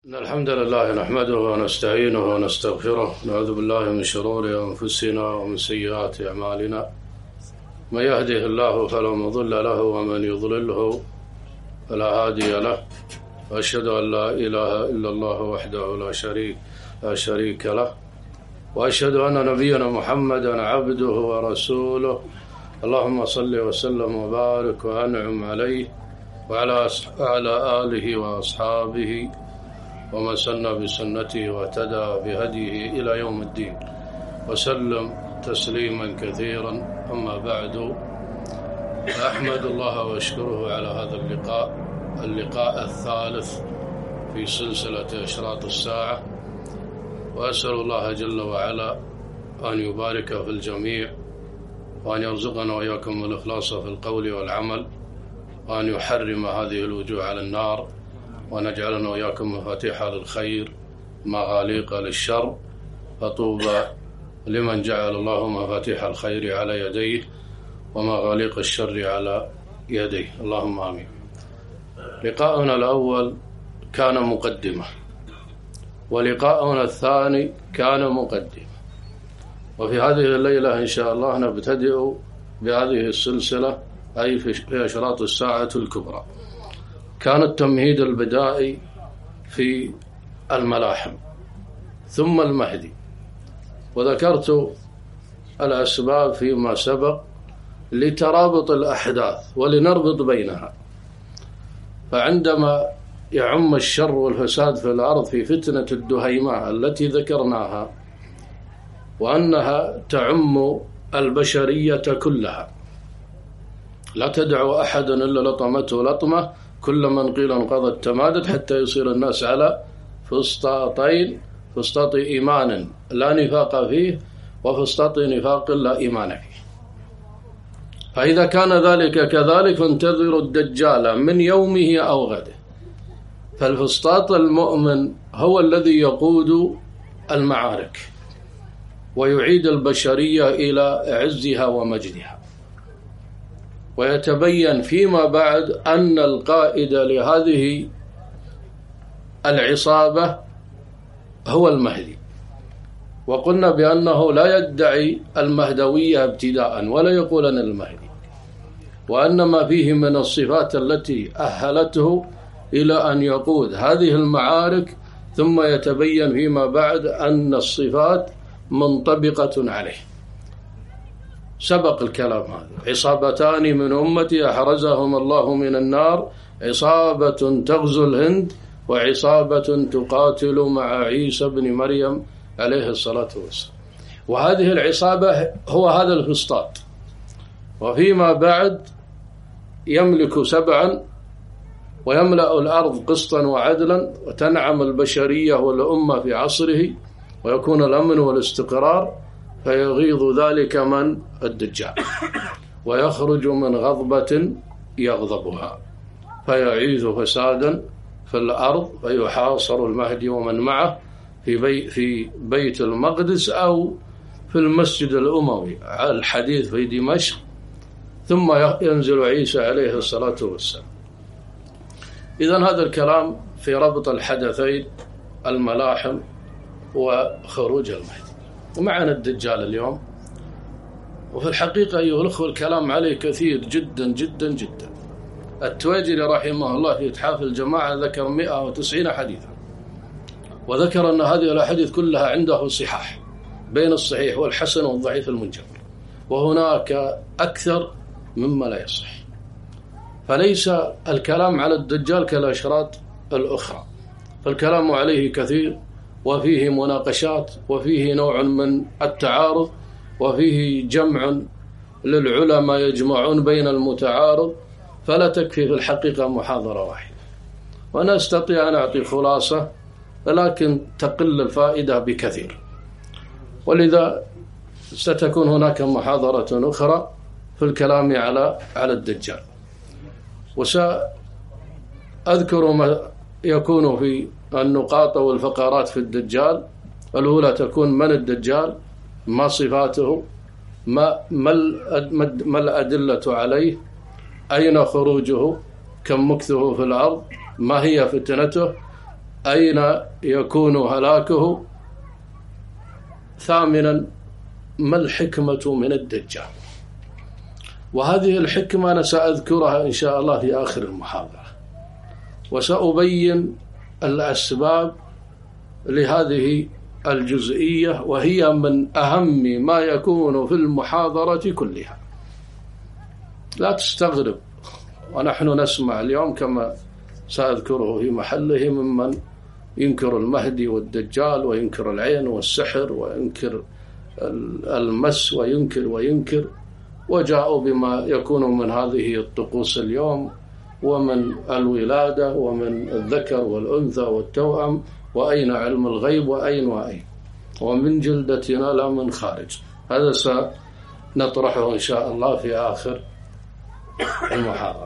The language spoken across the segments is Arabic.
إن الحمد لله نحمده ونستعينه ونستغفره ونعوذ بالله من شرور أنفسنا ومن سيئات أعمالنا. من يهده الله فلا مضل له ومن يضلله فلا هادي له، وأشهد أن لا إله إلا الله وحده لا شريك له، وأشهد أن نبينا محمدا عبده ورسوله. اللهم صل وسلم وبارك وأنعم عليه وعلى آله وأصحابه ومن سن بسنته واهتدى بهديه إلى يوم الدين، وسلم تسليما كثيرا. أما بعد، أحمد الله وأشكره على هذا اللقاء الثالث في سلسلة أشراط الساعة، وأسأل الله جل وعلا أن يبارك في الجميع، وأن يرزقنا وإياكم الإخلاص في القول والعمل، وأن يحرم هذه الوجوه على النار، ونجعلنا وإياكم مفاتيح للخير مغاليق للشر. فطوبى لمن جعل الله مفاتيح الخير على يديه ومغاليق الشر على يديه، اللهم آمين. لقاؤنا الأول كان مقدمة، ولقاؤنا الثاني كان مقدمة، وفي هذه الليلة إن شاء الله نبتدئ بهذه السلسلة، أي في أشراط الساعة الكبرى. كان التمهيد البدائي في الملاحم ثم المهدي، وذكرت الأسباب فيما سبق لترابط الأحداث ولنربط بينها. فعندما يعم الشر والفساد في الأرض في فتنة الدهيمة التي ذكرناها، وأنها تعم البشرية كلها، لا تدعو أحد إلا لطمته لطمة، كل من قيل انقضت تمادت، حتى يصير الناس على فسطاط إيمان لا نفاق فيه، وفسطاط نفاق لا إيمان فيه. فإذا كان ذلك كذلك فانتظروا الدجال من يومه أو غده. فالفسطاط المؤمن هو الذي يقود المعارك ويعيد البشرية إلى عزها ومجدها. ويتبين فيما بعد أن القائد لهذه العصابة هو المهدي، وقلنا بأنه لا يدعي المهدوية ابتداء ولا يقول أنا المهدي، وأن ما فيه من الصفات التي أهلته إلى أن يقود هذه المعارك، ثم يتبين فيما بعد أن الصفات منطبقة عليه. سبق الكلام هذا: عصابتان من أمتي أحرزهم الله من النار، عصابة تغزو الهند، وعصابة تقاتل مع عيسى بن مريم عليه الصلاة والسلام. وهذه العصابة هو هذا الفسطاط. وفيما بعد يملك 7 ويملأ الأرض قسطا وعدلا، وتنعم البشرية والأمة في عصره، ويكون الأمن والاستقرار. فيغيظ ذلك من الدجال، ويخرج من غضبة يغضبها، فيعيث فسادا في الأرض، فيحاصر المهدي ومن معه في بيت المقدس أو في المسجد الأموي الحديث في دمشق، ثم ينزل عيسى عليه الصلاة والسلام. إذن هذا الكلام في ربط الحدثين، الملاحم وخروج المهدي. ومعنا الدجال اليوم، وفي الحقيقة أيها الأخوة الكلام عليه كثير جدا جدا جدا. التويجري رحمه الله في إتحاف الجماعة ذكر 190 حديثا، وذكر أن هذه الأحاديث كلها عنده صحاح بين الصحيح والحسن والضعيف المنجبر، وهناك أكثر مما لا يصح. فليس الكلام على الدجال كالأشراط الأخرى، فالكلام عليه كثير، وفيه مناقشات، وفيه نوع من التعارض، وفيه جمع للعلماء يجمعون بين المتعارض، فلا تكفي في الحقيقة محاضرة واحدة. وأنا أستطيع أن أعطي خلاصة، ولكن تقل الفائدة بكثير، ولذا ستكون هناك محاضرة أخرى في الكلام على الدجال. وسأذكر ما يكون في النقاط والفقرات في الدجال. الأولى تكون من الدجال، ما صفاته، ما الأدلة عليه، أين خروجه، كم مكثه في الأرض، ما هي فتنته، أين يكون هلاكه؟ ثامنا، ما الحكمة من الدجال؟ وهذه الحكمة أنا سأذكرها إن شاء الله في آخر المحاضرة، وسأبين الأسباب لهذه الجزئية، وهي من أهم ما يكون في المحاضرة كلها. لا تستغرب ونحن نسمع اليوم كما سأذكره في محله ممن ينكر المهدي والدجال، وينكر العين والسحر، وينكر المس، وينكر وجاءوا بما يكون من هذه الطقوس اليوم، ومن الولادة، ومن الذكر والأنثى والتوأم، وأين علم الغيب، وأين ومن جلدتنا لا من خارج. هذا سنطرحه إن شاء الله في آخر المحاضرة.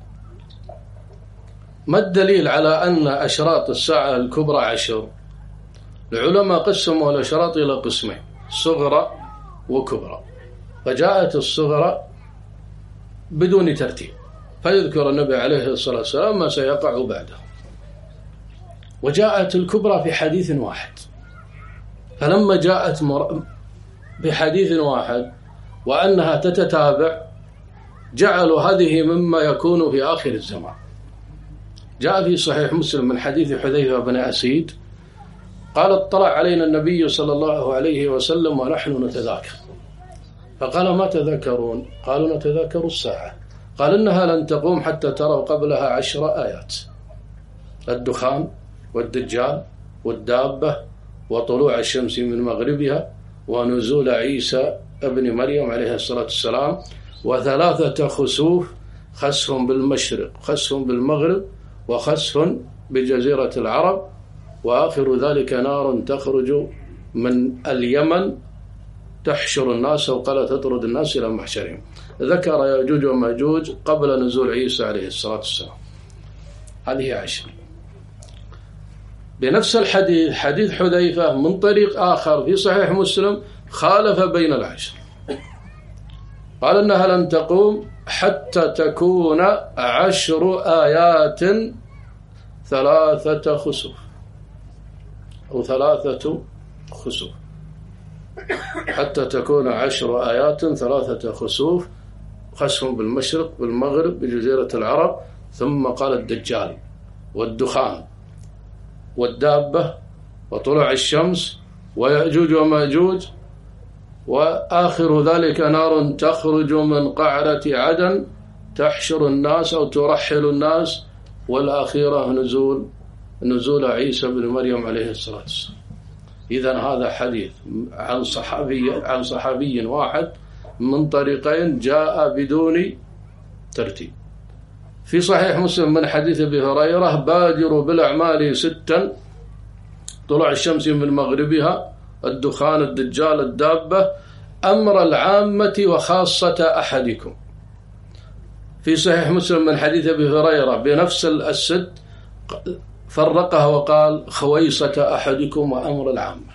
ما الدليل على أن أشراط الساعة الكبرى 10؟ العلماء قسموا الأشراط إلى قسمين، صغرى وكبرى، فجاءت الصغرى بدون ترتيب، فيذكر النبي عليه الصلاة والسلام ما سيقع بعده، وجاءت الكبرى في حديث واحد. فلما جاءت بحديث واحد وأنها تتتابع، جعلوا هذه مما يكون في آخر الزمان. جاء في صحيح مسلم من حديث حذيفة بن أسيد قال: اطلع علينا النبي صلى الله عليه وسلم ونحن نتذاكر، فقال: ما تذكرون؟ قالوا: نتذاكر الساعة. قال: إنها لن تقوم حتى تروا قبلها 10 آيات: الدخان، والدجال، والدابة، وطلوع الشمس من مغربها، ونزول عيسى ابن مريم عليه الصلاة والسلام، و3 خسوف: خسف بالمشرق، خسف بالمغرب، وخسف بجزيرة العرب، وآخر ذلك نار تخرج من اليمن تحشر الناس، وقال تطرد الناس إلى محشرهم. ذكر يأجوج ومأجوج قبل نزول عيسى عليه الصلاة والسلام. هذه 10. بنفس الحديث، حديث حذيفة من طريق آخر في صحيح مسلم، خالف بين 10. قال: إنها لن تقوم حتى تكون 10 آيات 3 خسوف، أو 3 خسوف، حتى تكون 10 آيات 3 خسوف: خسف بالمشرق، بالمغرب، بجزيرة العرب. ثم قال: الدجال، والدخان، والدابة، وطلوع الشمس، ويأجوج ومأجوج، وآخر ذلك نار تخرج من قعرة عدن تحشر الناس أو ترحل الناس، والأخيرة نزول عيسى بن مريم عليه الصلاة والسلام. إذن هذا حديث عن صحابي واحد من طريقين جاء بدون ترتيب. في صحيح مسلم من حديث أبي هريرة: بادروا بالأعمال 6: طلوع الشمس من مغربها، الدخان، الدجال، الدابة، أمر العامة وخاصة أحدكم. في صحيح مسلم من حديث أبي هريرة بنفس 6 فرقها وقال: خويصة أحدكم وأمر العامة.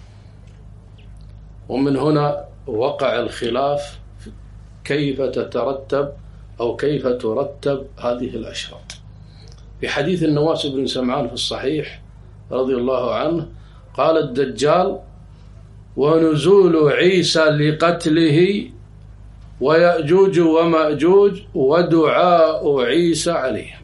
ومن هنا وقع الخلاف كيف تترتب أو كيف ترتب هذه الأشراط. في حديث النواس بن سمعان في الصحيح رضي الله عنه قال: الدجال، ونزول عيسى لقتله، ويأجوج ومأجوج، ودعاء عيسى عليهم.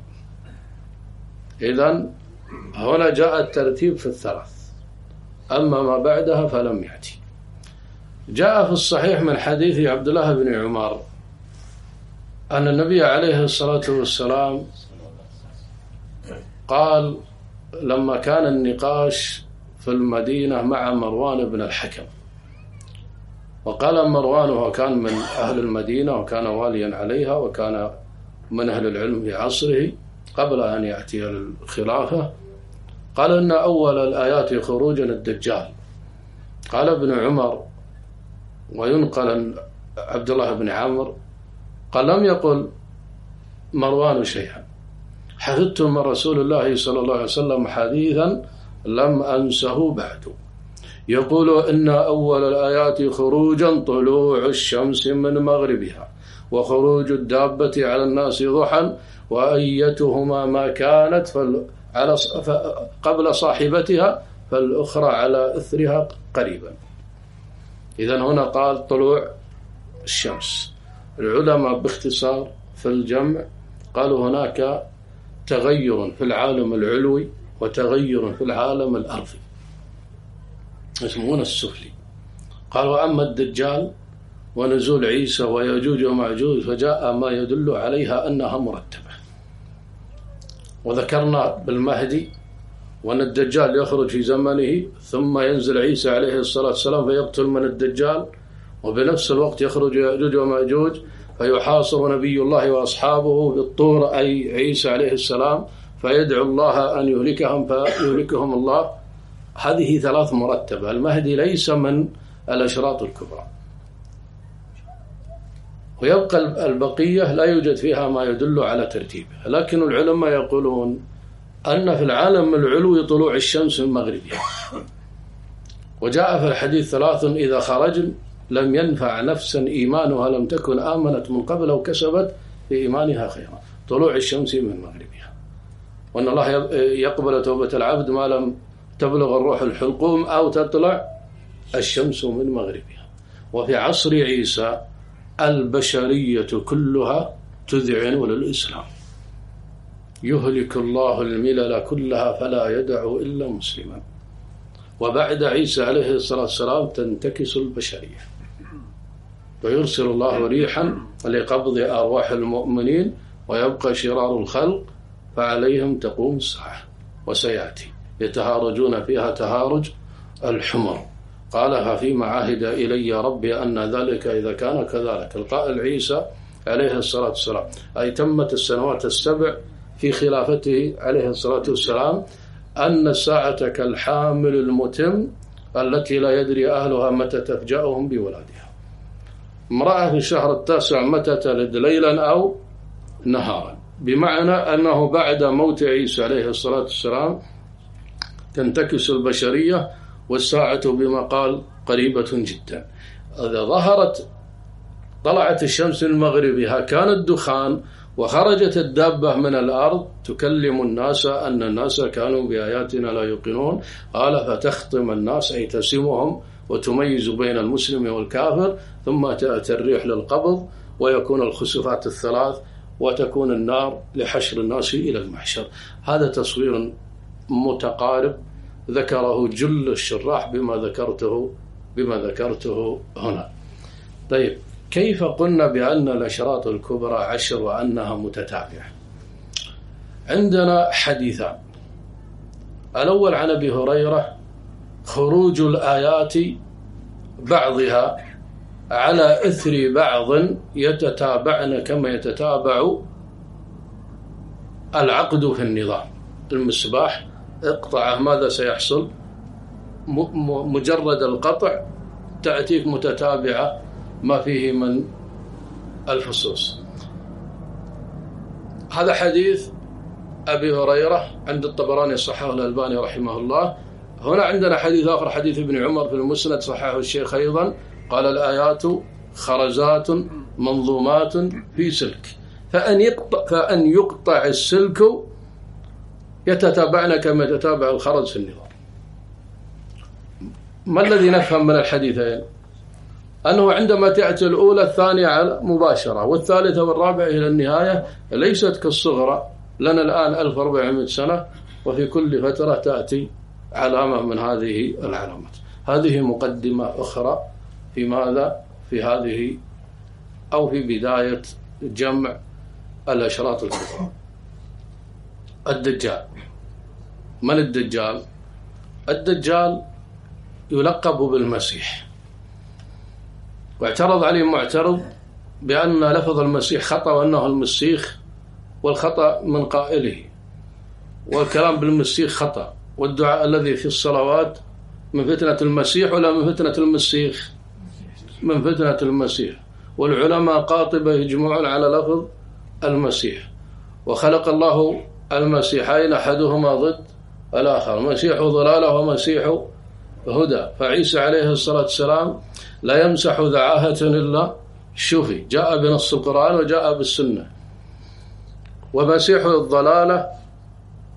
إذن هنا جاء الترتيب في 3، أما ما بعدها فلم يأتي. جاء في الصحيح من حديث عبد الله بن عمر أن النبي عليه الصلاة والسلام قال لما كان النقاش في المدينة مع مروان بن الحكم، وقال مروان وهو كان من أهل المدينة وكان واليا عليها وكان من أهل العلم في عصره قبل أن يأتي الخلافة، قال إن أول الآيات خروجا الدجال. قال ابن عمر وينقل عبد الله بن عمرو قال: لم يقل مروان شيئا، حفظت من رسول الله صلى الله عليه وسلم حديثا لم أنسه بعد، يقول إن أول الآيات خروجا طلوع الشمس من مغربها، وخروج الدابة على الناس ضحى، وأيتهما ما كانت قبل صاحبتها فالأخرى على إثرها قريبا. إذن هنا قال طلوع الشمس. العلماء باختصار في الجمع قالوا هناك تغير في العالم العلوي وتغير في العالم الأرضي يسمونه السفلي. قالوا أما الدجال ونزول عيسى ويجوج ومعجوج فجاء ما يدل عليها أنها مرتبة. وذكرنا بالمهدي وأن الدجال يخرج في زمنه ثم ينزل عيسى عليه الصلاة والسلام فيقتل من الدجال، وبنفس الوقت يخرج يأجوج ومأجوج فيحاصر نبي الله وأصحابه بالطور أي عيسى عليه السلام فيدعو الله أن يهلكهم فيهلكهم الله. هذه ثلاث مرتبة. المهدي ليس من الأشراط الكبرى، ويبقى البقية لا يوجد فيها ما يدل على ترتيبها. لكن العلماء يقولون أن في العالم العلوي طلوع الشمس من مغربها، وجاء في الحديث ثلاث إذا خرجن لم ينفع نفسا إيمانها لم تكن آمنت من قبل أو كسبت في إيمانها خيرا. طلوع الشمس من مغربها، وأن الله يقبل توبة العبد ما لم تبلغ الروح الحلقوم أو تطلع الشمس من مغربها. وفي عصر عيسى البشرية كلها تذعن للإسلام، يهلك الله الملل كلها فلا يدع إلا مسلما. وبعد عيسى عليه الصلاة والسلام تنتكس البشرية ويرسل الله ريحا لقبض أرواح المؤمنين ويبقى شرار الخلق فعليهم تقوم الساعة. وسيأتي يتهارجون فيها تهارج الحمر، قالها فيما عهد إلي ربي أن ذلك إذا كان كذلك. القائل عيسى عليه الصلاة والسلام أي تمت السنوات السبع في خلافته عليه الصلاة والسلام أن الساعة كالحامل المتم التي لا يدري أهلها متى تفجأهم بولادها. امرأة في الشهر التاسع متى تلد ليلا أو نهارا، بمعنى أنه بعد موت عيسى عليه الصلاة والسلام تنتكس البشرية والساعة بما قال قريبة جدا. إذا طلعت الشمس من مغربها كان الدخان وخرجت الدابة من الأرض تكلم الناس أن الناس كانوا بآياتنا لا يوقنون. قال فتختم الناس أي تسمهم وتميز بين المسلم والكافر، ثم تأتي الريح للقبض ويكون الخسوفات الثلاث وتكون النار لحشر الناس إلى المحشر. هذا تصوير متقارب ذكره جل الشراح بما ذكرته هنا. طيب، كيف قلنا بأن الأشراط الكبرى 10 وأنها متتابعة؟ عندنا حديثان. الأول عن أبي هريرة خروج الآيات بعضها على إثر بعض يتتابعن كما يتتابع العقد في النظام. المصباح اقطعه ماذا سيحصل؟ مجرد القطع تأتيك متتابعة ما فيه من الفصوص. هذا حديث أبي هريرة عند الطبراني صححه الألباني رحمه الله. هنا عندنا حديث آخر حديث ابن عمر في المسند صححه الشيخ أيضا، قال الآيات خرزات منظومات في سلك فأن يقطع السلك يتتابعن كما يتتابع الخرز في النظام. ما الذي نفهم من الحديثين؟ أنه عندما تأتي الأولى الثانية على مباشرة والثالثة والرابعة إلى النهاية ليست كالصغرى. لنا الآن 1400 سنة وفي كل فترة تأتي علامة من هذه العلامات. هذه مقدمة أخرى في ماذا؟ في هذه أو في بداية جمع الأشراط الكبرى. الدجال. من الدجال؟ الدجال يلقب بالمسيح، واعترض عليه معترض بأن لفظ المسيح خطأ وأنه المسيخ، والخطأ من قائله، والكلام بالمسيخ خطأ، والدعاء الذي في الصلوات من فتنة المسيح ولا من فتنة المسيخ؟ من فتنة المسيح. والعلماء قاطبة يجمعون على لفظ المسيح. وخلق الله المسيحين أحدهما ضد الآخر، مسيح ضلالة ومسيح هدى. فعيسى عليه الصلاة والسلام لا يمسح ذعاهة إلا شفي، جاء بنص القرآن وجاء بالسنة. ومسيح الضلالة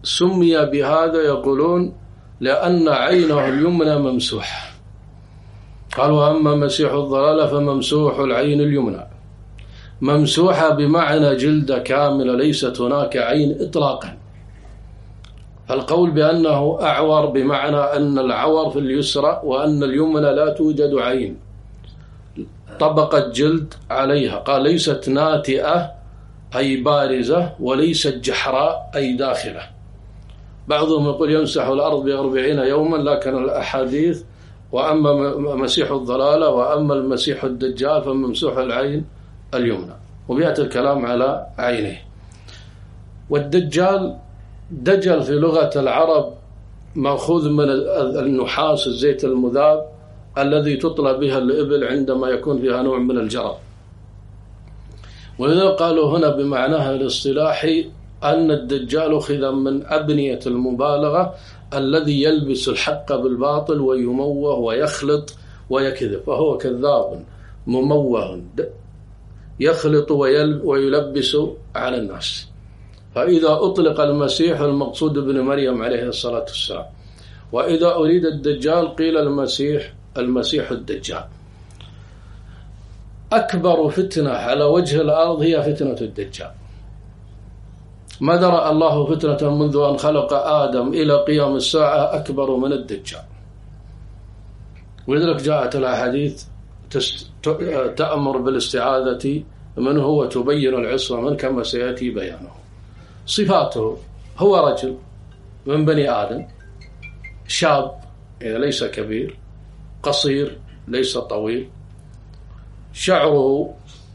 سمي بهذا يقولون لأن عينه اليمنى ممسوحة. قالوا وأما مسيح الضلالة فممسوح العين اليمنى. ممسوحة بمعنى جلدة كاملة، ليست هناك عين إطلاقا. القول بأنه أعور بمعنى أن العور في اليسرى وأن اليمنى لا توجد عين، طبقة جلد عليها. قال ليست ناتئة أي بارزة، وليست جحراء أي داخلة. بعضهم يقول يمسح الأرض ب40 يوما، لكن الأحاديث وأما مسيح الضلالة وأما المسيح الدجال فممسوح العين اليمنى، وبيأتي الكلام على عينه. والدجال دجل في لغة العرب مأخوذ من النحاس الزيت المذاب الذي تطلى بها الإبل عندما يكون فيها نوع من الجرب. ولذا قالوا هنا بمعناها الاصطلاحي أن الدجال أخذ من أبنية المبالغة الذي يلبس الحق بالباطل ويموه ويخلط ويكذب، فهو كذاب مموه يخلط ويلبس على الناس. فإذا أطلق المسيح المقصود ابن مريم عليه الصلاة والسلام، وإذا أريد الدجال قيل المسيح الدجال. أكبر فتنة على وجه الأرض هي فتنة الدجال. ما درأ الله فتنة منذ أن خلق آدم إلى قيام الساعة أكبر من الدجال. ولذلك جاءت الأحاديث تأمر بالاستعاذة منه وتبين العصمة منه كما سيأتي بيانه. صفاته: هو رجل من بني آدم، شاب ليس كبير، قصير ليس طويل، شعره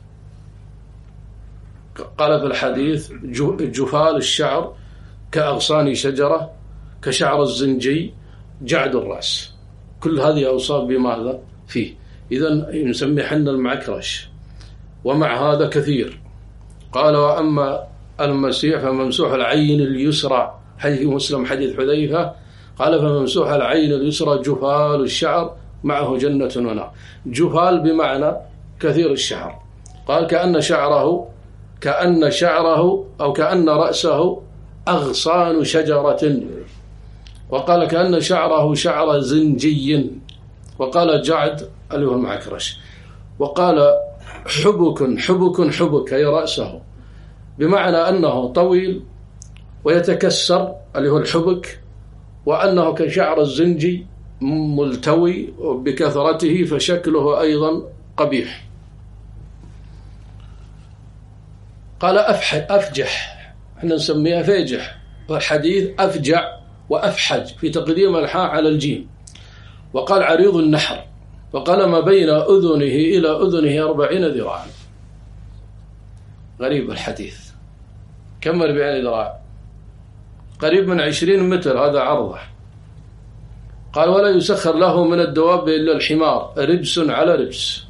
قال في الحديث جفال الشعر كأغصان شجرة، كشعر الزنجي، جعد الرأس. كل هذه أوصاف بماذا فيه؟ إذن نسميه حنا المعكرش. ومع هذا كثير. قال وأما المسيح فممسوح العين اليسرى، حديث مسلم حديث حذيفة قال فممسوح العين اليسرى جفال الشعر معه جنة ونار. جفال بمعنى كثير الشعر. قال كأن شعره أو كأن رأسه أغصان شجرة، وقال كأن شعره شعر زنجي، وقال جعد اللي هو المعكرش، وقال حبك أي رأسه، بمعنى أنه طويل ويتكسر اللي هو الحبك، وأنه كشعر الزنجي ملتوي بكثرته فشكله أيضا قبيح. قال أفجح، احنا نسميها فيجح، والحديث أفجع وأفحج في تقديم الحاء على الجيم. وقال عريض النحر، وقال ما بين أذنه إلى أذنه 40 ذراعا. غريب الحديث، كم 40 ذراع؟ قريب من 20 متر هذا عرضه. قال ولا يسخر له من الدواب إلا الحمار، رجس على رجس،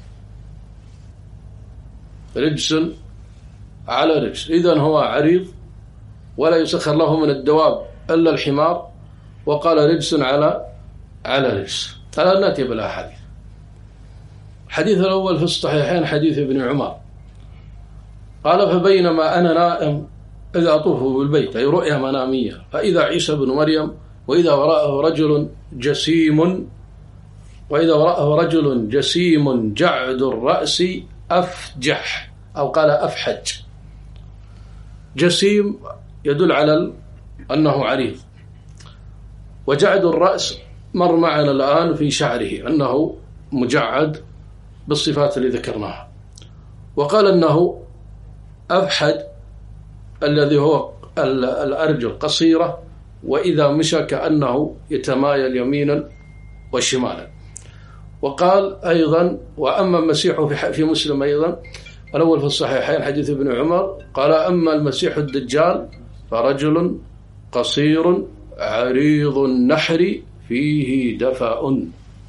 رجس على رجس. إذن هو عريض ولا يسخر له من الدواب إلا الحمار، وقال رجس على رجس. هذا نأتي بالأحاديث. الحديث الأول في الصحيحين حديث ابن عمر قال فبينما أنا نائم إذا أطوف بالبيت، أي رؤيا منامية، فإذا عيسى بن مريم وإذا وراءه رجل جسيم جعد الرأس أفجح، أو قال أفحج. جسيم يدل على أنه عريض، وجعد الرأس مر معنا الآن في شعره أنه مجعد بالصفات اللي ذكرناها. وقال أنه أفحج الذي هو الأرجل قصيرة، وإذا مشى كأنه يتمايل يمينا وشمالا. وقال أيضا وأما المسيح في مسلم أيضا الأول في الصحيحين حديث ابن عمر قال أما المسيح الدجال فرجل قصير عريض النحر فيه دفأ.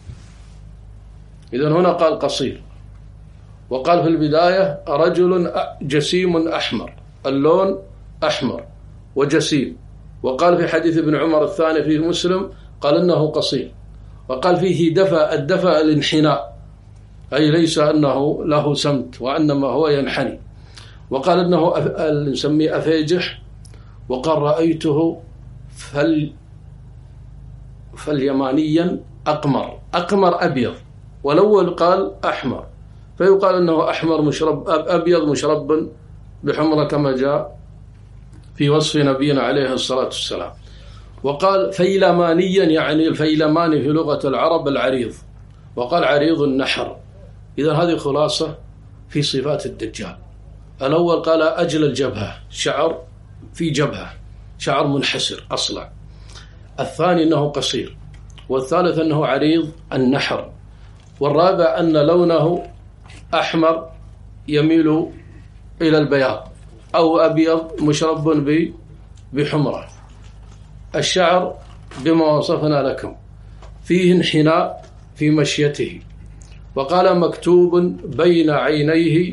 إذن هنا قال قصير. وقال في البداية رجل جسيم أحمر، اللون أحمر وجسيم. وقال في حديث ابن عمر الثاني في مسلم قال إنه قصير. وقال فيه دفأ، الدفأ الانحناء، أي ليس أنه له سمت وإنما هو ينحني. وقال إنه نسميه أفيجح. وقال رأيته فاليمانيا أقمر أبيض، والأول قال أحمر، فيقال أنه أحمر مشرب أبيض مشرب بحمرة كما جاء في وصف نبينا عليه الصلاة والسلام. وقال فيلمانيا، يعني الفيلماني في لغة العرب العريض، وقال عريض النحر. إذا هذه خلاصة في صفات الدجال. الأول قال أجل الجبهة، شعر في جبهة، شعر منحسر أصلع. الثاني أنه قصير، والثالث أنه عريض النحر، والرابع أن لونه أحمر يميل إلى البياض، أو أبيض مشرب بحمرة. الشعر بما وصفنا لكم، فيه انحناء في مشيته. وقال مكتوب بين عينيه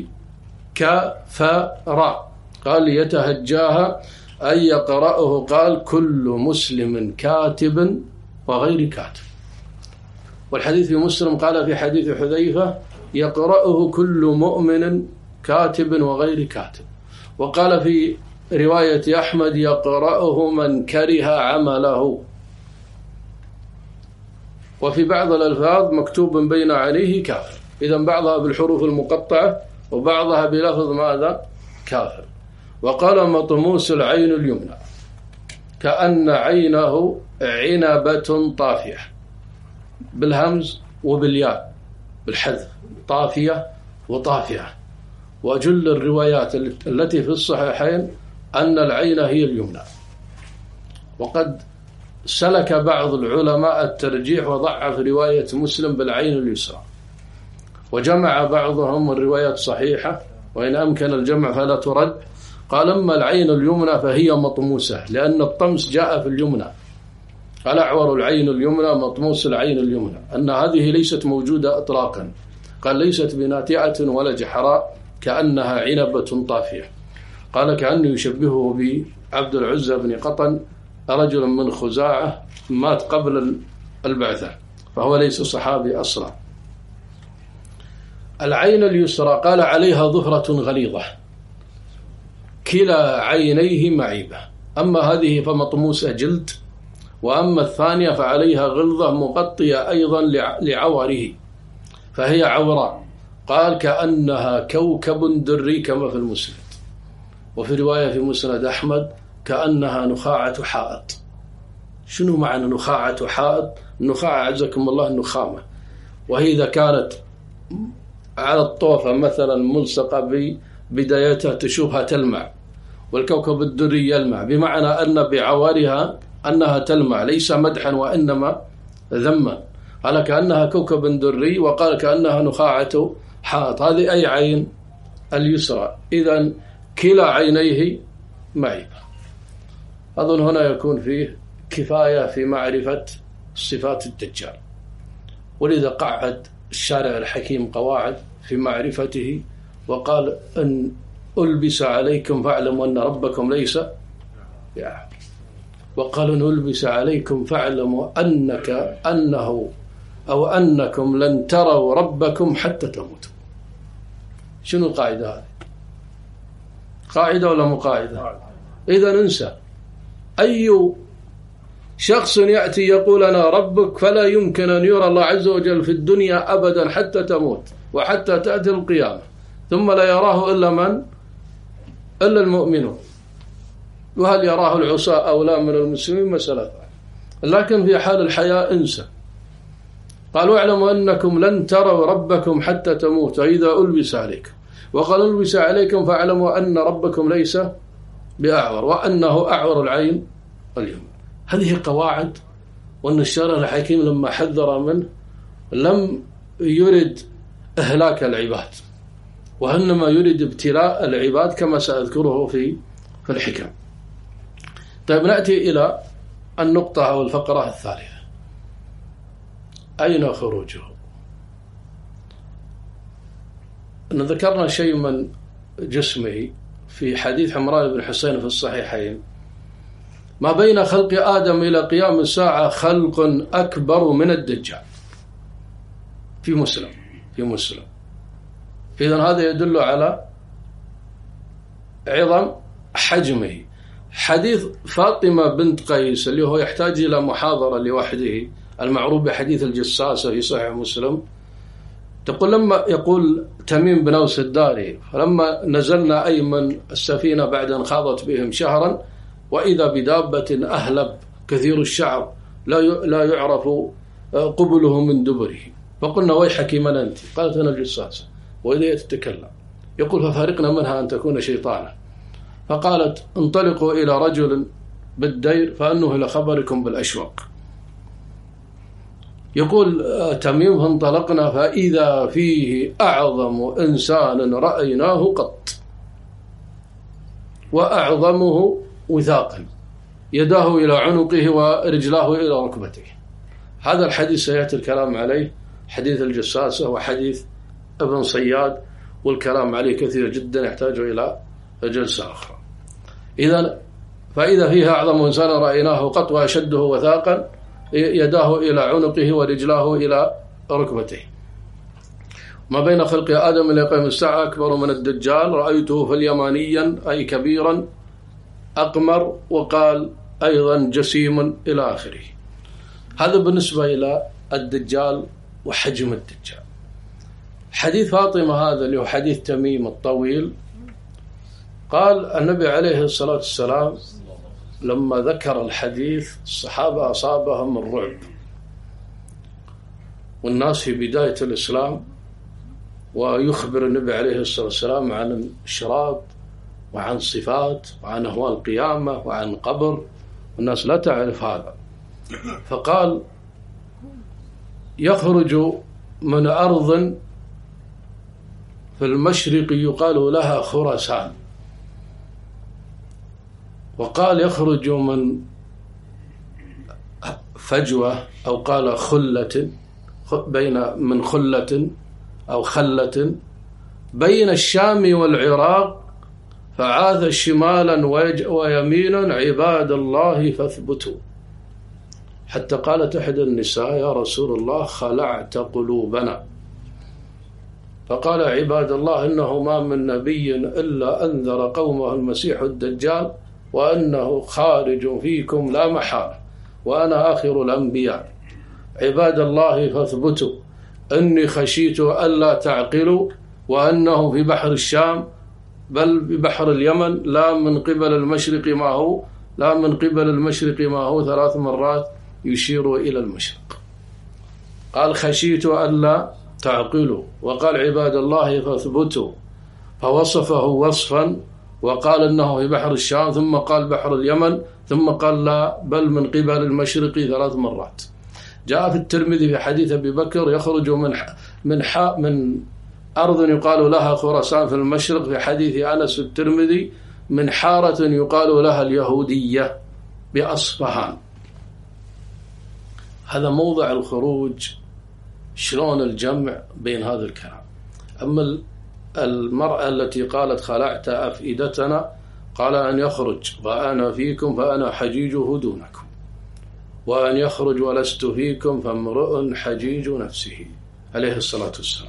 كفراء، قال يتهجاها أي يقرأه، قال كل مسلم كاتب وغير كاتب. والحديث في مسلم قال في حديث حذيفة يقرأه كل مؤمن كاتب وغير كاتب. وقال في رواية أحمد يقرأه من كره عمله. وفي بعض الألفاظ مكتوب بين عينيه كافر، إذا بعضها بالحروف المقطعة وبعضها بلفظ ماذا؟ كافر. وقال مطموس العين اليمنى كأن عينه عنبة طافية، بالهمز وبالياء بالحذف، طافية وطافية. وجل الروايات التي في الصحيحين أن العين هي اليمنى. وقد سلك بعض العلماء الترجيح وضعف رواية مسلم بالعين اليسرى، وجمع بعضهم الروايات صحيحة، وإن أمكن الجمع فلا ترد. قال أما العين اليمنى فهي مطموسة، لأن الطمس جاء في اليمنى، قال أعور العين اليمنى مطموس العين اليمنى، أن هذه ليست موجودة إطلاقا. قال ليست بناتعة ولا جحراء، كأنها عنبة طافية. قال كأنه يشبهه بعبد العزى بن قطن، رجل من خزاعة مات قبل البعثة، فهو ليس صحابي أصلا. العين اليسرى قال عليها ظفرة غليظة كلا عينيه معيبة، أما هذه فمطموسة جلد، وأما الثانية فعليها غلظة مغطية أيضا لعوره، فهي عوراء. قال كأنها كوكب دري كما في المسند. وفي رواية في مسند أحمد كأنها نخاعة حائط. شنو معنى نخاعة حائط؟ النخاعة عزكم الله النخامة، وهي إذا كانت على الطوفة مثلا ملصقة ببدايتها تشوفها تلمع، والكوكب الدري يلمع، بمعنى أن بعوارها أنها تلمع، ليس مدحا وإنما ذما. قال كأنها كوكب دري، وقال كأنها نخاعة حائط. هذه أي عين؟ اليسرى. إذن كلا عينيه معيبة. أظن هنا يكون فيه كفاية في معرفة صفات الدجال، ولذا قعد الشارع الحكيم قواعد في معرفته، وقال أن ألبس عليكم فاعلموا أن ربكم ليس يعني، وقال أن ألبس عليكم فاعلموا أنكم لن تروا ربكم حتى تموتوا. شنو القاعدة هذه؟ قاعدة ولا مو قاعدة؟ إذا ننسى أي شخص يأتي يقول أنا ربك، فلا يمكن أن يرى الله عز وجل في الدنيا أبدا حتى تموت وحتى تأتي القيامة، ثم لا يراه إلا من؟ إلا المؤمنون. وهل يراه العصاة أو لا من المسلمين مسألة، لكن في حال الحياة انسى. قالوا اعلموا أنكم لن تروا ربكم حتى تموت إذا ألبس عليكم، وقال ألبس عليكم فاعلموا أن ربكم ليس بأعور، وأنه أعور العين اليمنى. هذه قواعد، وأن الشارع الحكيم لما حذر منه لم يرد إهلاك العباد، وإنما يريد ابتلاء العباد كما سأذكره في الحكم. طيب نأتي إلى النقطة أو الفقرة الثالثة، أين خروجه؟ ذكرنا شيء من جسمه في حديث عمران بن حسين في الصحيحين: ما بين خلق آدم إلى قيام الساعة خلق أكبر من الدجال، في مسلم. إذن هذا يدل على عظم حجمه. حديث فاطمة بنت قيس اللي هو يحتاج إلى محاضرة لوحده، المعروف بحديث الجساسة في صحيح مسلم، تقول لما يقول تميم بن أوس الداري فلما نزلنا أيمن السفينة بعد أن خاضت بهم شهرا وإذا بدابة أهلب كثير الشعر لا يعرف قبله من دبره، فقلنا ويحك من أنت؟ قالت أنا الجساسة. وإذا تتكلم يقول ففارقنا منها أن تكون شيطانا، فقالت انطلقوا إلى رجل بالدير فأنه لخبركم بالأشواق. يقول تميم فانطلقنا فإذا فيه أعظم إنسان رأيناه قط وأعظمه وثاقا، يداه إلى عنقه ورجلاه إلى ركبته. هذا الحديث سيأتي الكلام عليه، حديث الجساسة وحديث ابن صياد، والكلام عليه كثير جدا يحتاج إلى جلسة أخرى. فإذا فيها أعظم إنسان رأيناه قط وأشده وثاقا، يداه إلى عنقه ورجلاه إلى ركبته. ما بين خلق آدم إلى قيام الساعة أكبر من الدجال، رأيته فاليمانيا أي كبيرا أقمر، وقال أيضا جسيم إلى آخره. هذا بالنسبة إلى الدجال وحجم الدجال. حديث فاطمة هذا اللي هو حديث تميم الطويل، قال النبي عليه الصلاة والسلام لما ذكر الحديث الصحابة أصابهم الرعب، والناس في بداية الإسلام، ويخبر النبي عليه الصلاة والسلام عن الشراط وعن صفات وعن أهوال القيامة وعن قبر، والناس لا تعرف هذا. فقال يخرج من أرض في المشرق يقال لها خراسان، وقال يخرج من فجوة أو قال خلة من خلة أو خلة بين الشام والعراق، فعاث شمالا ويمينا عباد الله فاثبتوا. حتى قالت إحدى النساء يا رسول الله خلعت قلوبنا، فقال عباد الله إنه ما من نبي إلا أنذر قومه المسيح الدجال وأنه خارج فيكم لا محالة وأنا آخر الأنبياء، عباد الله فاثبتوا إني خشيت ألا تعقلوا وأنه في بحر الشام بل ببحر اليمن لا من قبل المشرق ما هو 3 مرات يشير إلى المشرق. قال خشيت ألا تعقلوا، وقال عباد الله فاثبتوا، فوصفه وصفا وقال إنه في بحر الشام، ثم قال بحر اليمن، ثم قال لا بل من قبل المشرق 3 مرات. جاء في الترمذي في حديث أبي بكر يخرج من أرض يقال لها خراسان في المشرق، في حديث أنس الترمذي من حارة يقال لها اليهودية بأصفهان. هذا موضع الخروج، شلون الجمع بين هذا الكلام. أما المرأة التي قالت خلعت أفئدتنا، قال أن يخرج وأنا فيكم فأنا حجيجه دونكم، وأن يخرج ولست فيكم فامرؤ حجيج نفسه عليه الصلاة والسلام.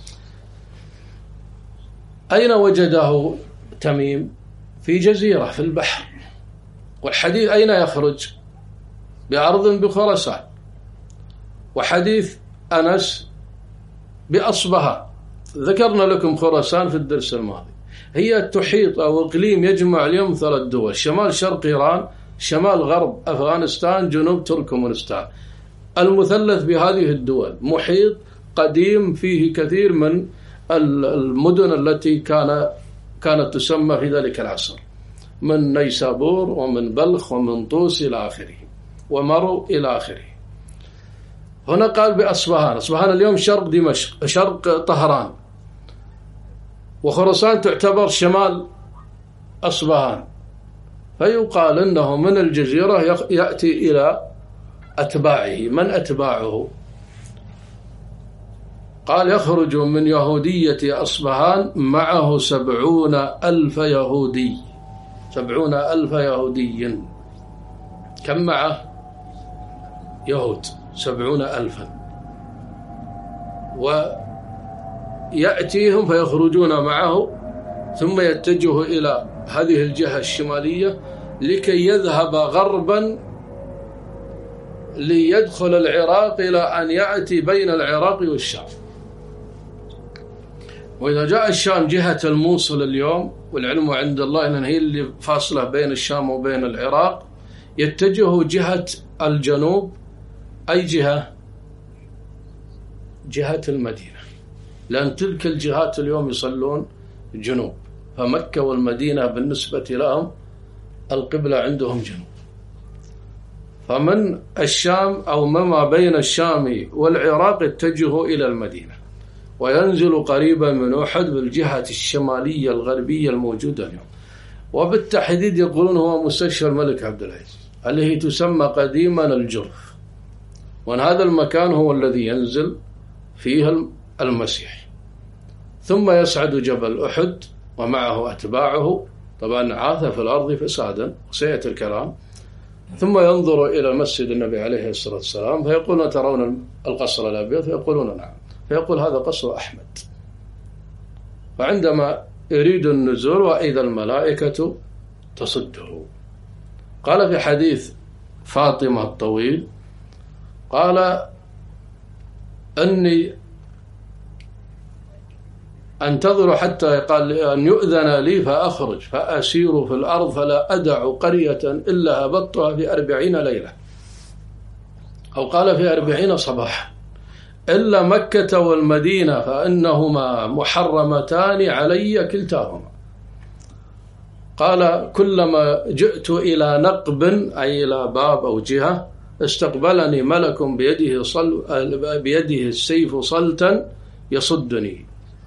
أين وجده تميم؟ في جزيرة في البحر. والحديث أين يخرج؟ بأرض بخراسان. وحديث أنس بأصبهان. ذكرنا لكم خراسان في الدرس الماضي، هي تحيط أو إقليم يجمع اليوم 3 دول، شمال شرق إيران، شمال غرب أفغانستان، جنوب تركمانستان. المثلث بهذه الدول محيط قديم فيه كثير من المدن التي كانت تسمى في ذلك العصر، من نيسابور ومن بلخ ومن طوس إلى آخره ومرو إلى آخره. هنا قال بأصبهان. أصبهان اليوم شرق دمشق، شرق طهران، وخراسان تعتبر شمال أصبهان. فيقال إنه من الجزيرة يأتي إلى أتباعه. من أتباعه؟ قال يخرج من يهودية أصبهان معه 70,000 يهودي. 70,000 يهودي. كم معه يهود؟ 70,000. ويأتيهم فيخرجون معه، ثم يتجه إلى هذه الجهة الشمالية لكي يذهب غربا ليدخل العراق إلى أن يأتي بين العراق والشام. وإذا جاء الشام جهة الموصل اليوم، والعلم عند الله أن هي اللي فاصلة بين الشام وبين العراق، يتجه جهة الجنوب. أي جهة؟ جهة المدينة، لأن تلك الجهات اليوم يصلون جنوب، فمكة والمدينة بالنسبة لهم القبلة عندهم جنوب. فمن الشام أو ما بين الشام والعراق يتجه إلى المدينة، وينزل قريبا من أحد بالجهة الشمالية الغربية الموجودة اليوم. وبالتحديد يقولون هو مستشفى الملك عبد العزيز، اللي تسمى قديما الجرف، وأن هذا المكان هو الذي ينزل فيه المسيح، ثم يصعد جبل أحد ومعه أتباعه، طبعا عاث في الأرض فسادا وسيأتي الكلام، ثم ينظر إلى مسجد النبي عليه الصلاة والسلام فيقولون ترون القصر الأبيض؟ فيقولون نعم، فيقول هذا قصر أحمد. فعندما يريد النزول وإذا الملائكة تصده. قال في حديث فاطمة الطويل، قال أني أنتظر حتى قال أن يؤذن لي فأخرج فأسير في الأرض فلا أدع قرية إلا هبطتها في 40 ليلة، أو قال في 40 صباحا، إلا مكة والمدينة فإنهما محرمتان علي كلتاهما. قال كلما جئت إلى نقب أي إلى باب أو جهة استقبلني ملك بيده السيف صلتا يصدني.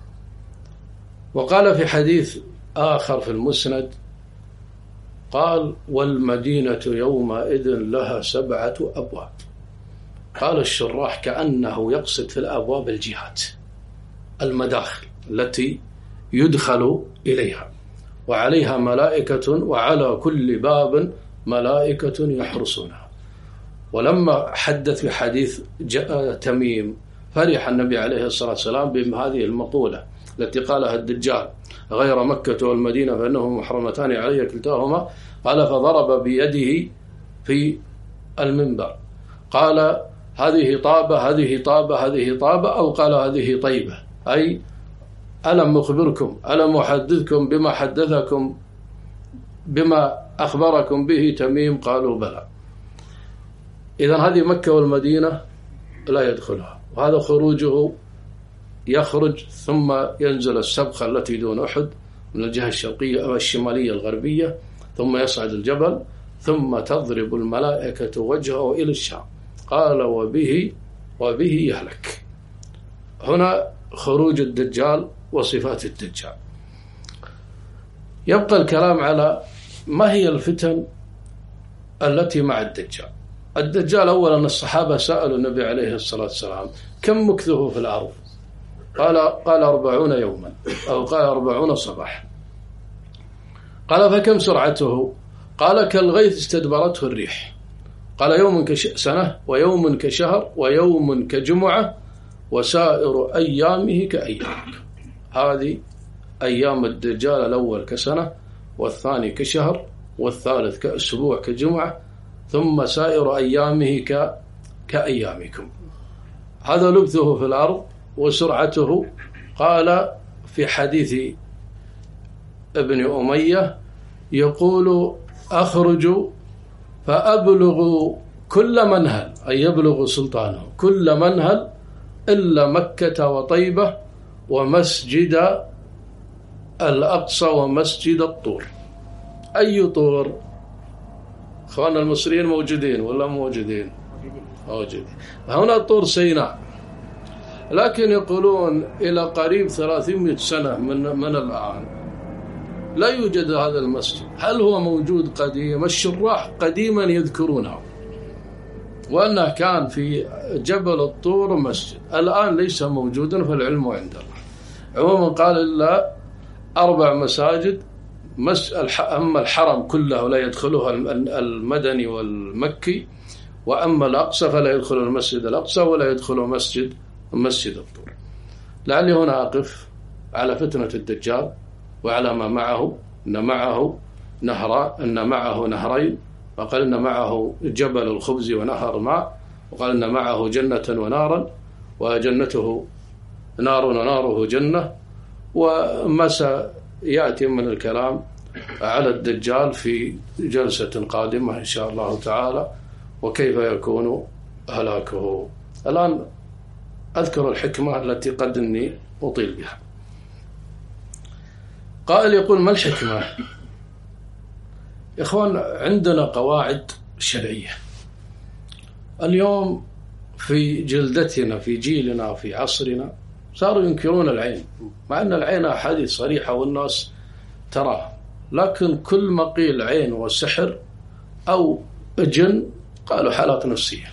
وقال في حديث آخر في المسند، قال والمدينة يومئذ لها 7 أبواب. قال الشراح كأنه يقصد في الأبواب الجهات، المداخل التي يدخل إليها، وعليها ملائكة، وعلى كل باب ملائكة يحرسونها. ولما حدث في حديث تميم فرح النبي عليه الصلاة والسلام بهذه المقولة التي قالها الدجال، غير مكة والمدينة فإنهما محرمتان علي كلتاهما. قال فضرب بيده في المنبر، قال هذه طابة هذه طابة هذه طابة، أو قال هذه طيبة، أي ألم أخبركم، ألم أحدثكم بما حدثكم بما أخبركم به تميم؟ قالوا بلى. إذن هذه مكة والمدينة لا يدخلها، وهذا خروجه يخرج ثم ينزل السبخة التي دون أحد من الجهة الشرقية أو الشمالية الغربية، ثم يصعد الجبل، ثم تضرب الملائكة وجهه إلى الشام. قال وبه يهلك. هنا خروج الدجال وصفات الدجال. يبقى الكلام على ما هي الفتن التي مع الدجال. الدجال أولا الصحابة سألوا النبي عليه الصلاة والسلام كم مكثه في الأرض؟ قال 40 يوما، أو قال 40 صباحا. قال فكم سرعته؟ قال كالغيث استدبرته الريح. قال يوم كسنة، ويوم كشهر، ويوم كجمعة، وسائر أيامه كأيامك. هذه أيام الدجال، الأول كسنة، والثاني كشهر، والثالث كأسبوع كجمعة، ثم سائر أيامه كأيامكم. هذا لبثه في الأرض وسرعته. قال في حديث ابن أمية يقول أخرج فأبلغ كل منهل، أي يبلغ سلطانه كل منهل إلا مكة وطيبة ومسجد الأقصى ومسجد الطور. أي طور؟ أخواننا المصريين موجودين ولا موجودين؟ موجودين. هنا طور سيناء، لكن يقولون إلى قريب 300 سنة من الآن لا يوجد هذا المسجد. هل هو موجود قديم؟ الشراح قديما يذكرونه، وأنه كان في جبل الطور مسجد، الآن ليس موجودا، فالعلم عند الله. عموما قال إلا 4 مساجد، أما الحرم كله لا يدخلها المدني والمكي، وأما الأقصى فلا يدخل المسجد الأقصى ولا يدخل مسجد الطور. لعلي هنا أقف على فتنة الدجال وعلى ما معه، إن معه أن معه نهرين، وقال إن معه جبل الخبز ونهر ماء، وقال إن معه جنة ونارا، وجنته نار وناره جنة. وما سيأتي من الكلام على الدجال في جلسة قادمة إن شاء الله تعالى، وكيف يكون هلاكه. الآن أذكر الحكمة التي قد إني أطيل بها. قائل يقول: ما الحكمة؟ إخوان، عندنا قواعد شرعية. اليوم في جلدتنا، في جيلنا، في عصرنا، صاروا ينكرون العين، مع أن العين أحاديث صريحة والناس تراها، لكن كل ما قيل عين وسحر أو جن قالوا حالات نفسية.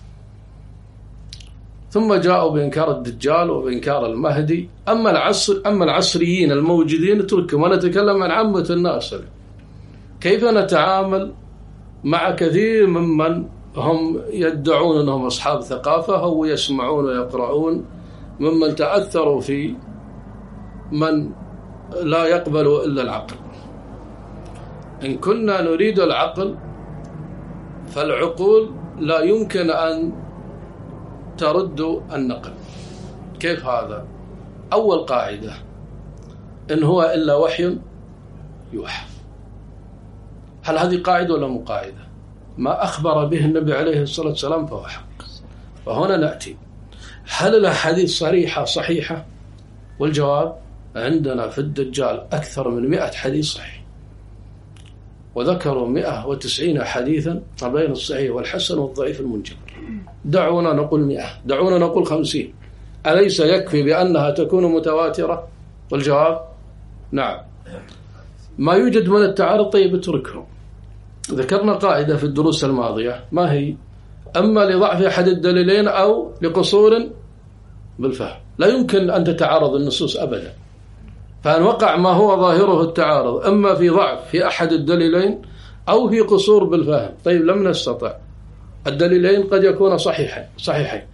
ثم جاءوا بإنكار الدجال وبإنكار المهدي. أما العصريين الموجودين اتركهم، وأنا أتكلم عن عامة الناس. كيف نتعامل مع كثير ممن هم يدعون أنهم أصحاب ثقافة أو يسمعون ويقرؤون، ممن تأثروا في من لا يقبل إلا العقل؟ إن كنا نريد العقل فالعقول لا يمكن أن ترد النقل. كيف هذا؟ أول قاعدة: إن هو إلا وحي يوحى. هل هذه قاعدة ولا مو قاعدة؟ ما أخبر به النبي عليه الصلاة والسلام فهو حق. وهنا نأتي: هل الأحاديث صريحة صحيحة؟ والجواب: عندنا في الدجال أكثر من 100 حديث صحيح، وذكروا 190 حديثا بين الصحيح والحسن والضعيف المنجبر. دعونا نقول 100، دعونا نقول 50. أليس يكفي بأنها تكون متواترة؟ والجواب: نعم. ما يوجد من التعارض طيب اتركه. ذكرنا قاعدة في الدروس الماضية، ما هي؟ أما لضعف أحد الدليلين أو لقصور بالفهم. لا يمكن أن تتعارض النصوص أبدا. فإن وقع ما هو ظاهره التعارض إما في ضعف في أحد الدليلين أو في قصور بالفهم، طيب لم نستطع. الدليلين قد يكون صحيحين،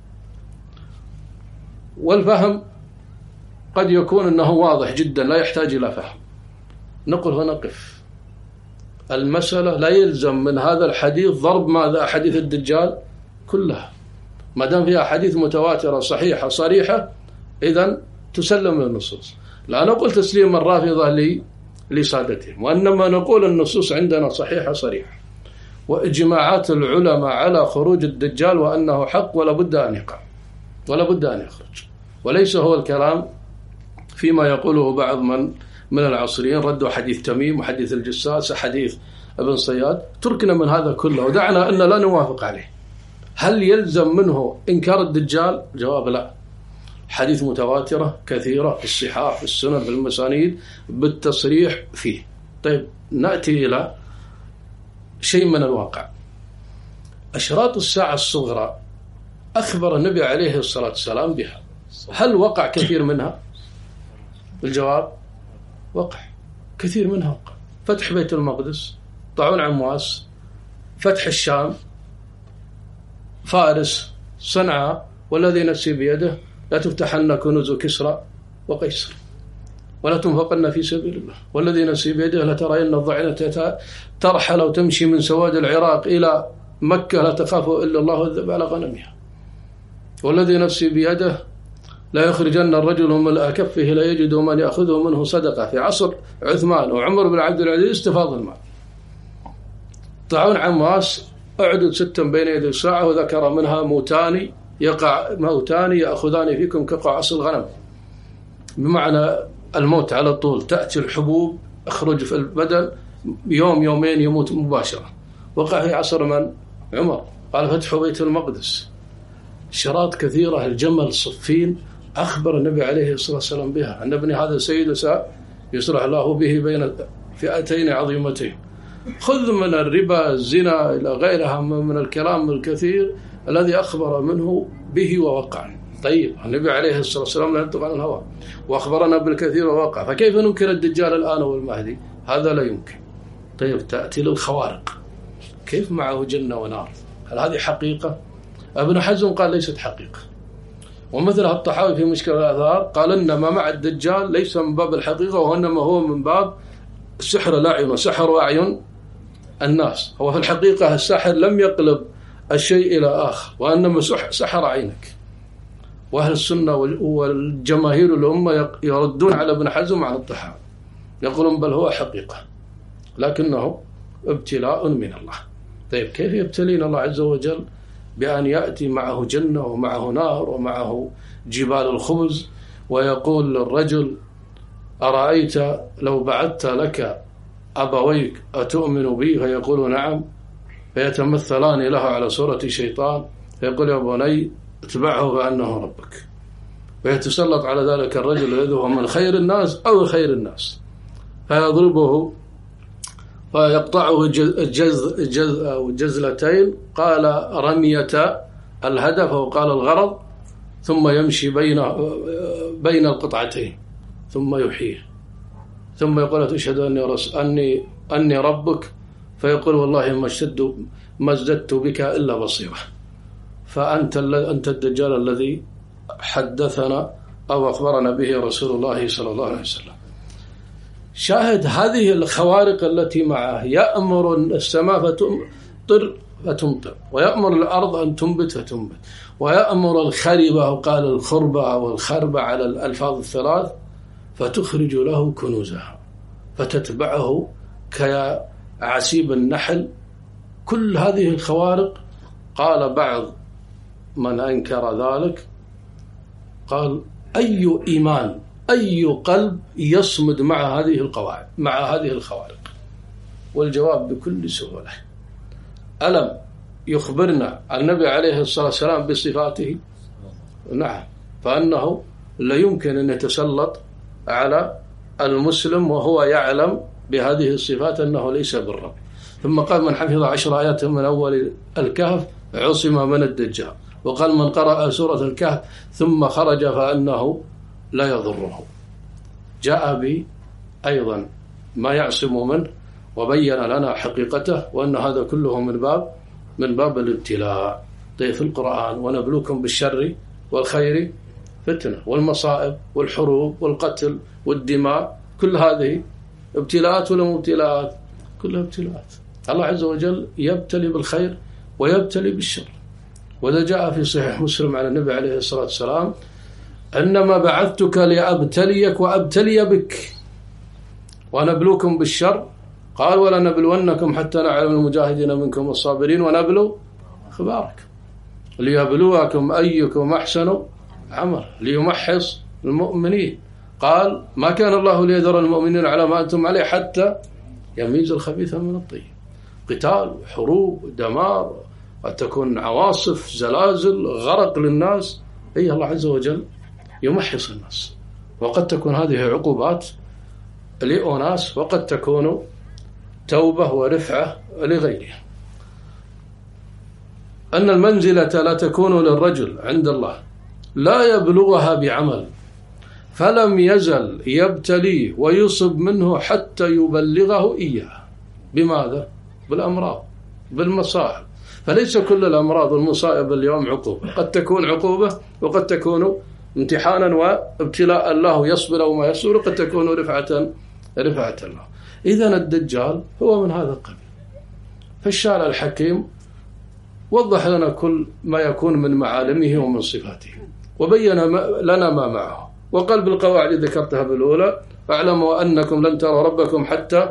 والفهم قد يكون أنه واضح جدا لا يحتاج إلى فهم. نقول هنا قف. المسألة لا يلزم من هذا الحديث ضرب ماذا؟ أحاديث الدجال كلها. ما دام فيها حديث متواترة صحيحة صريحة إذن تسلم للنصوص. لا نقول تسليم الرافضة لصادتهم، وإنما نقول النصوص عندنا صحيحة صريحة، وإجماعات العلماء على خروج الدجال وأنه حق ولا بد أن يقع ولا بد أن يخرج. وليس هو الكلام فيما يقوله بعض من العصريين، ردوا حديث تميم وحديث الجساس حديث ابن صياد. تركنا من هذا كله ودعنا أن لا نوافق عليه. هل يلزم منه إنكار الدجال؟ جواب: لا. حديث متواترة كثيرة في الصحاح في السنن في المسانيد بالتصريح فيه. طيب نأتي إلى شيء من الواقع. أشراط الساعة الصغرى أخبر النبي عليه الصلاة والسلام بها، هل وقع كثير منها؟ الجواب: وقع كثير منها. وقع فتح بيت المقدس، طاعون عمواس، فتح الشام، فارس، صنعاء، والذي نفسي بيده لا تفتحن كنوز كسرى وقيصر ولا تنفقن في سبيل الله، والذي نفسي بيده لترين الضعنة ترحل وتمشي من سواد العراق إلى مكة لا تخاف إلا الله الذئب على غنمها، والذي نفسي بيده لا يخرجن الرجل من أكفه لا يجد من يأخذه منه صدقة. في عصر عثمان وعمر بن عبد العزيز استفاض المال. طاعون عمواس أعدد 6 بين يدي الساعة، وذكر منها موتان يأخذان فيكم كقعص الغنم، بمعنى الموت على طول. تأتي الحبوب اخرج في البدن يوم يومين يموت مباشرة. وقع في عصر من؟ عمر. قال فتح بيت المقدس. شراط كثيرة. الجمل صفين أخبر النبي عليه الصلاة والسلام بها أن ابن هذا سيد يصلح الله به بين فئتين عظيمتين. خذ من الربا الزنا إلى غيرها من الكلام الكثير الذي أخبر منه به ووقع. طيب النبي عليه الصلاة والسلام لا ينطق عن الهوى وأخبرنا بالكثير ووقع، فكيف ننكر الدجال الآن والمهدي؟ هذا لا يمكن. طيب تأتي للخوارق، كيف معه جنة ونار؟ هل هذه حقيقة؟ ابن حزم قال ليست حقيقة، ومثلها الطحاوي في مشكل الآثار قال إن ما مع الدجال ليس من باب الحقيقة وإنما هو من باب السحر الأعين وسحر أعين الناس. هو في الحقيقة الساحر لم يقلب الشيء إلى آخر، وإنما سحر عينك. وأهل السنة والجماهير الأمة يردون على ابن حزم عن الضحى، يقولون بل هو حقيقة لكنه ابتلاء من الله. طيب كيف يبتلين الله عز وجل بأن يأتي معه جنة ومعه نار ومعه جبال الخبز، ويقول للرجل أرأيت لو بعثت لك أبويك أتؤمن بي؟ فيقول نعم، فيتمثلان له على صورة شيطان، فيقول يا بني اتبعه فأنه ربك، فيتسلط على ذلك الرجل الذي هو من خير الناس أو خير الناس، فيضربه فيقطعه جزلتين، قال رمية الهدف وقال الغرض، ثم يمشي بين القطعتين ثم يحييه، ثم يقول تشهد أني ربك، فيقول والله ما ازددت بك إلا بصيرة، فأنت الدجال الذي حدثنا أو أخبرنا به رسول الله صلى الله عليه وسلم. شاهد هذه الخوارق التي معه، يأمر السماء فتمطر فتمطر، ويأمر الأرض أن تنبت فتنبت، ويأمر الخربة وقال الخربة والخربة على الألفاظ الثلاث فتخرج له كنوزها فتتبعه كعسيب النحل. كل هذه الخوارق قال بعض من أنكر ذلك قال أي إيمان أي قلب يصمد مع هذه القواعد مع هذه الخوارق؟ والجواب بكل سهولة، ألم يخبرنا النبي عليه الصلاة والسلام بصفاته؟ نعم، فأنه لا يمكن أن يتسلط على المسلم وهو يعلم بهذه الصفات أنه ليس بالرب. ثم قال من حفظ 10 آيات من أول الكهف عصم من الدجال، وقال من قرأ سورة الكهف ثم خرج فأنه لا يضره. جاء بي أيضا ما يعصم منه وبين لنا حقيقته، وأن هذا كله من باب الابتلاء. طيب في القرآن ونبلوكم بالشر والخير فتنة، والمصائب والحروب والقتل والدماء، كل هذه ابتلاءات ولا مبتلاءات؟ كلها ابتلاءات. الله عز وجل يبتلي بالخير ويبتلي بالشر. وإذا جاء في صحيح مسلم على النبي عليه الصلاة والسلام أنما بعثتك لأبتليك وأبتلي بك ونبلوكم بالشر، قال ولا نبلونكم حتى نعلم المجاهدين منكم والصابرين ونبلو أخباركم ليبلوكم أيكم أحسن عمل ليمحص المؤمنين. قال ما كان الله ليذر المؤمنين على ما أنتم عليه حتى يميز الخبيث من الطيب. قتال، حروب، دمار، قد تكون عواصف، زلازل، غرق للناس، أي الله عز وجل يمحص الناس. وقد تكون هذه عقوبات لأناس، وقد تكون توبة ورفعة لغيره. أن المنزلة لا تكون للرجل عند الله لا يبلغها بعمل، فلم يزل يبتليه ويصب منه حتى يبلغه إياه. بماذا؟ بالأمراض، بالمصائب. فليس كل الأمراض والمصائب اليوم عقوبة، قد تكون عقوبة وقد تكون امتحانا وابتلاء الله يصبر وما يصبر، قد تكون رفعة الله. إذن الدجال هو من هذا القبيل. فالشارع الحكيم وضح لنا كل ما يكون من معالمه ومن صفاته، وبين لنا ما معه، وقال بالقواعد ذكرتها بالأولى فاعلموا أنكم لن تروا ربكم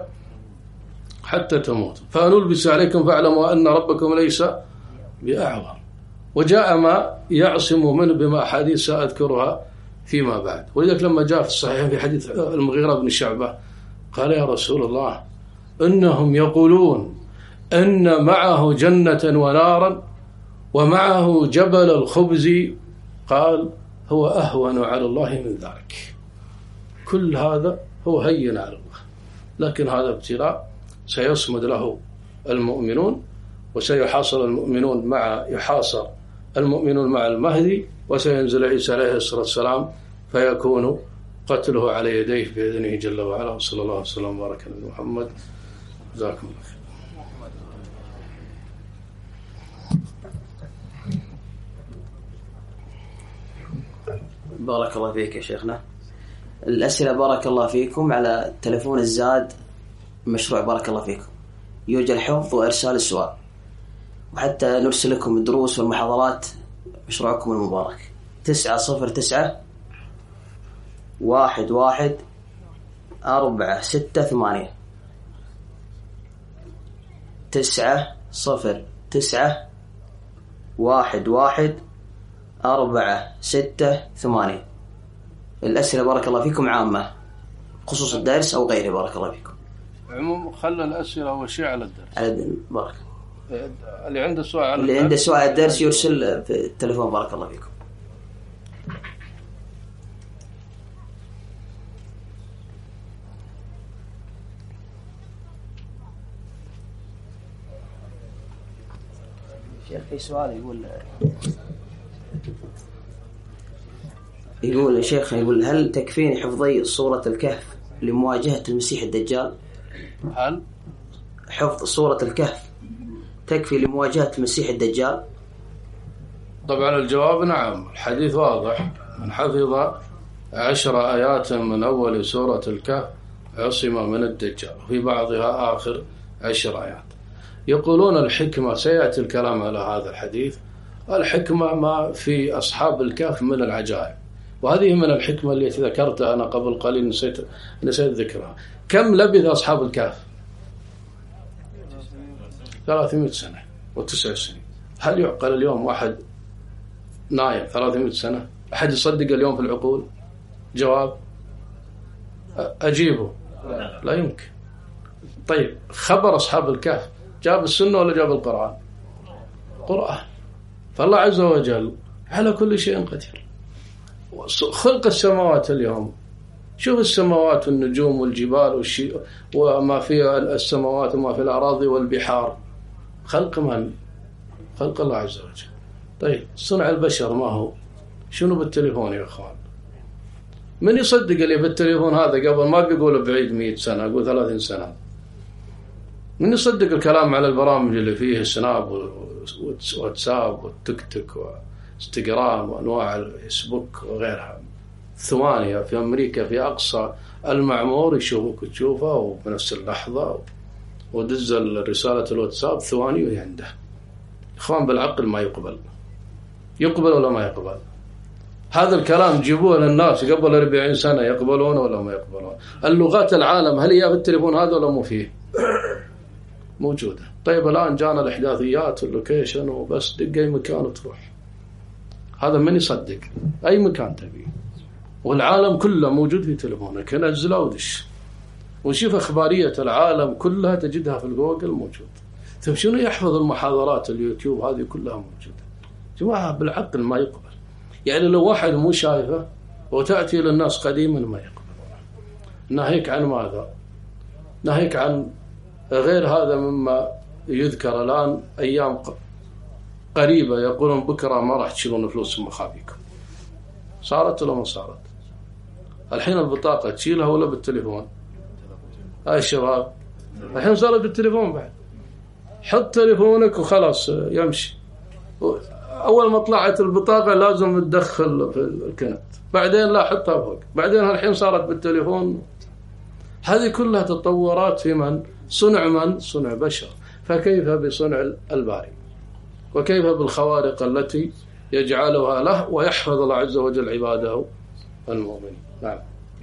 حتى تموتوا، فنلبس عليكم فاعلموا أن ربكم ليس بأعور. وجاء ما يعصم منه بما أحاديث سأذكرها فيما بعد. ولذلك لما جاء في الصحيح في حديث المغيرة بن شعبة قال يا رسول الله إنهم يقولون أن معه جنة ونارا ومعه جبل الخبز، قال هو أهون على الله من ذلك. كل هذا هو هين على الله، لكن هذا ابتلاء سيصمد له المؤمنون، وسيحاصر المؤمنون يحاصر المؤمنون مع المهدي، وسينزل عيسى عليه الصلاة والسلام فيكون قتله على يديه بإذنه جل وعلا. وصلى الله وسلم وبارك على محمد. جزاكم الله خير. بارك الله فيك يا شيخنا. الأسئلة بارك الله فيكم على تلفون الزاد مشروع بارك الله فيكم يوجد الحفظ وإرسال السؤال، وحتى نرسل لكم الدروس والمحاضرات. مشروعكم المبارك 909-11-468 909-11-468. الأسئلة بارك الله فيكم عامة خصوص الدرس أو غيره. بارك الله فيكم. عموم خلى الأسئلة أول شيء على الدرس. على بارك. اللي عنده سؤال على اللي عنده سؤال على الدرس يرسل في التليفون. بارك الله فيكم. شيخ في سؤال يقول الشيخ هل تكفيني حفظي سورة الكهف لمواجهة المسيح الدجال؟ هل حفظ سورة الكهف تكفي لمواجهة المسيح الدجال؟ طبعا الجواب نعم. الحديث واضح، من حفظ 10 آيات من أول سورة الكهف عصم من الدجال، في بعضها آخر 10 آيات. يقولون الحكمة، سيأتي الكلام على هذا الحديث، الحكمة ما في أصحاب الكهف من العجائب، وهذه من الحكمة التي ذكرتها أنا قبل قليل، نسيت ذكرها. كم لبث أصحاب الكهف؟ 300 سنة و9 سنين. هل يعقل اليوم واحد نايم 300 سنة؟ أحد يصدق اليوم في العقول؟ جواب أجيبه لا يمكن. طيب خبر أصحاب الكهف جاب السنة ولا جاب القرآن؟ قرآن. فالله عز وجل على كل شيء قدير. خلق السماوات اليوم، شوف السماوات والنجوم والجبال وما في السماوات وما في الأراضي والبحار، خلق من؟ خلق الله عز وجل. طيب صنع البشر ما هو؟ شنو بالتليفون يا أخوان؟ من يصدق اللي بالتليفون هذا قبل ما بيقول بعيد 100 سنة، أقول 30 سنة. من يصدق الكلام على البرامج اللي فيه سناب وواتساب والتيك توك وانستغرام وأنواع الفيسبوك وغيرها؟ ثواني في أمريكا في أقصى المعمور يشوفوك تشوفه وبنفس اللحظة، ودز رسالة الواتساب ثواني وهي عنده. إخوان بالعقل ما يقبل ولا ما يقبل؟ هذا الكلام جيبوه للناس قبل 40 سنة، يقبلون ولا ما يقبلون؟ اللغات العالم هل هي بالتليفون هذا ولا مو فيه؟ موجودة. طيب الآن جانا الإحداثيات واللوكيشن وبس دق أي مكان وتروح. هذا من يصدق؟ أي مكان تبيه والعالم كله موجود في تليفونك، نزله ودش وشوف أخبارية العالم كلها تجدها في الجوجل موجود. طيب شنو يحفظ المحاضرات اليوتيوب هذه كلها موجودة؟ جماعة بالعقل ما يقبل. يعني لو واحد مو شايفه وتأتي للناس قديما ما يقبلونه. ناهيك عن ماذا؟ ناهيك عن غير هذا مما يذكر الآن. أيام قريبة يقولون بكرة ما راح تشيلون فلوس مخابيكم. صارت ولا ما صارت؟ الحين البطاقة تشيلها ولا بالتليفون؟ هاي الشباب الحين صارت بالتليفون بعد. حط تليفونك وخلاص يمشي. أول ما طلعت البطاقة لازم تدخل في الكنت، بعدين لا حطها فوق، بعدين الحين صارت بالتليفون. هذه كلها تطورات في من؟ صنع بشر. فكيف بصنع الباري؟ وكيف بالخوارق التي يجعلها له ويحفظ الله عز وجل عباده المؤمنين. نعم.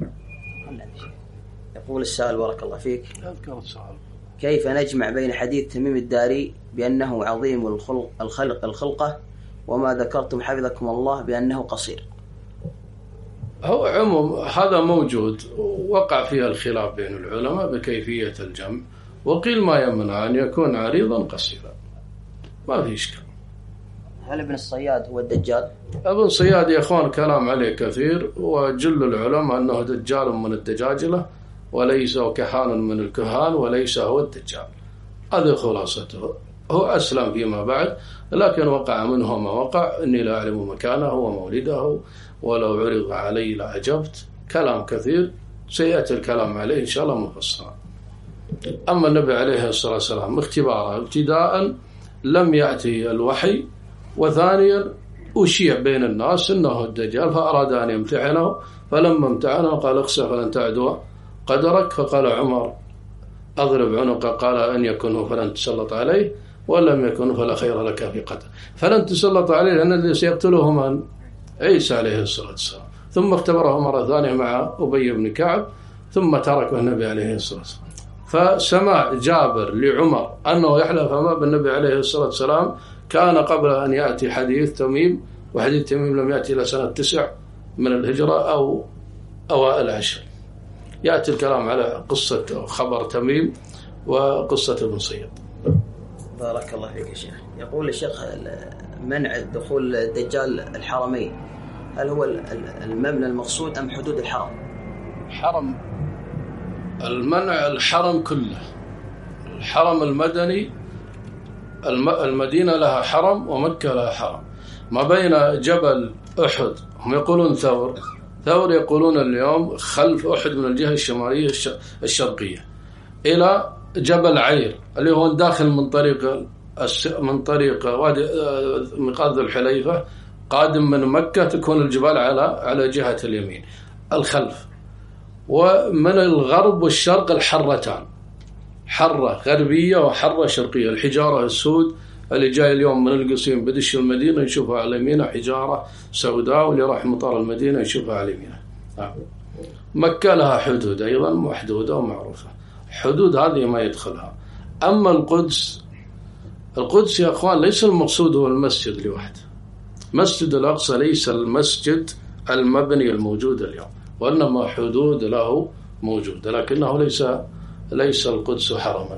يقول السائل بارك الله فيك، كيف نجمع بين حديث تميم الداري بأنه عظيم الخلقة وما ذكرتم حفظكم الله بأنه قصير؟ هو عموم هذا موجود، وقع فيها الخلاف بين العلماء بكيفية الجمع، وقيل ما يمنع أن يكون عريضا قصيرا، ما في إشكال. هل ابن الصياد هو الدجال؟ ابن الصياد يا أخوان كلام عليه كثير، وجل العلماء أنه دجال من الدجاجلة وليس كهان من الكهان وليس هو الدجال. هذه خلاصته. هو أسلم فيما بعد، لكن وقع منه ما وقع. إني لا أعلم مكانه ومولده ولو عرض علي لأجبت. كلام كثير سيأتي الكلام عليه إن شاء الله مفصلا. أما النبي عليه الصلاة والسلام اختباره ابتداء لم يأتي الوحي، وثانيا أشيع بين الناس إنه الدجال فأراد أن يمتحنه، فلما امتحنه قال اخسف فلن تعدو قدرك. فقال عمر أضرب عنقه، قال إن يكن فلن تسلط عليه وإن لم يكن فلا خير لك في قتله. فلن تسلط عليه لأن الذي سيقتله من؟ عيسى عليه الصلاة والسلام. ثم اختبره مرة ثانية مع أبي بن كعب، ثم تركه النبي عليه الصلاة والسلام. فسماع جابر لعمر أنه يحلف أمام النبي عليه الصلاة والسلام كان قبل أن يأتي حديث تميم، وحديث تميم لم يأتي إلى سنة 9 من الهجرة أو أوائل 10. يأتي الكلام على قصة خبر تميم وقصة ابن صيد. بارك الله فيك يا شيخ. يقول الشيخ منع دخول الدجال الحرمين، هل هو المبنى المقصود أم حدود الحرم؟ حرم المنع الحرم كله، الحرم المدني، المدينة لها حرم ومكة لها حرم. ما بين جبل أحد، هم يقولون ثور يقولون اليوم خلف أحد من الجهة الشمالية الشرقية، إلى جبل عير اللي هو داخل من طريق وادي مقاذ الحليفة، قادم من مكة، تكون الجبال على جهة اليمين الخلف. ومن الغرب والشرق الحرتان، حرة غربية وحرة شرقية. الحجارة السود اللي جاي اليوم من القصيم بدش المدينة يشوفها على يمينه حجارة سوداء، واللي راح مطار المدينة يشوفها على يمينه. مكة لها حدود أيضا محدودة ومعروفة، حدود هذه ما يدخلها. أما القدس يا أخوان ليس المقصود هو المسجد لوحده. مسجد الأقصى ليس المسجد المبني الموجود اليوم، وإنما حدود له موجودة، لكنه ليس القدس حرما.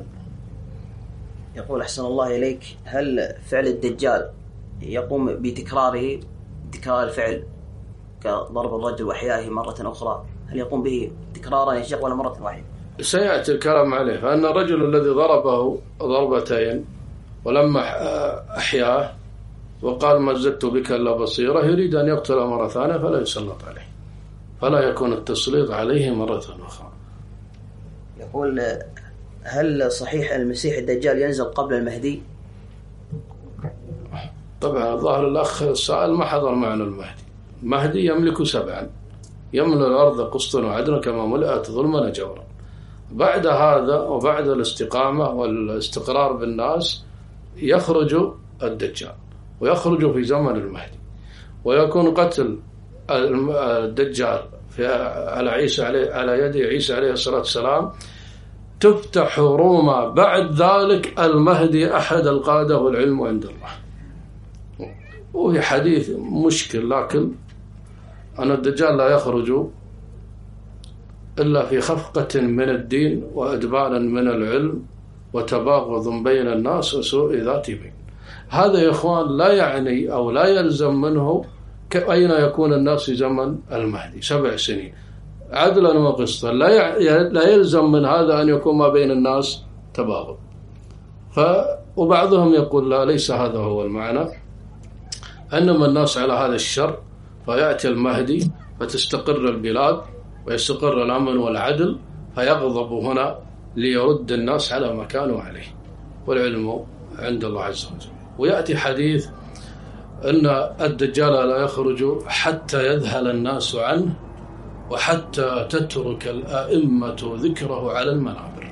يقول أحسن الله إليك، هل فعل الدجال يقوم بتكرار الفعل كضرب الرجل وإحيائه مرة أخرى، هل يقوم به تكرارا يا شيخ ولا مرة واحدة؟ سيأتي الكلام عليه. فأن الرجل الذي ضربه ضربتين ولما أحياه وقال ما زدت بك إلا بصيرة، يريد أن يقتل مرة ثانية فلا يسلط عليه، فلا يكون التسليط عليه مرة أخرى. يقول هل صحيح المسيح الدجال ينزل قبل المهدي؟ طبعا ظاهر الأخ السائل ما حضر معنا المهدي يملك 7، يملأ الأرض قسطا وعدلا كما ملأت ظلما جورا. بعد هذا وبعد الاستقامة والاستقرار بالناس يخرج الدجال، ويخرج في زمن المهدي، ويكون قتل الدجال على يد عيسى عليه الصلاة والسلام. تفتح روما بعد ذلك المهدي أحد القادة والعلم عند الله. وفي حديث مشكل، لكن أن الدجال لا يخرج إلا في خفقة من الدين وأدبار من العلم وتباغض بين الناس وسوء ذات بين. هذا يا إخوان لا يعني أو لا يلزم منه أين يكون الناس في زمن المهدي 7 سنين عدلا وقسطا، لا يلزم من هذا أن يكون ما بين الناس تباغض. وبعضهم يقول لا، ليس هذا هو المعنى، أنما الناس على هذا الشر، فيأتي المهدي فتستقر البلاد ويستقر الأمن والعدل، فيغضب هنا ليرد الناس على ما كانوا عليه، والعلم عند الله عز وجل. ويأتي حديث أن الدجال لا يخرج حتى يذهل الناس عنه، وحتى تترك الأئمة ذكره على المنابر،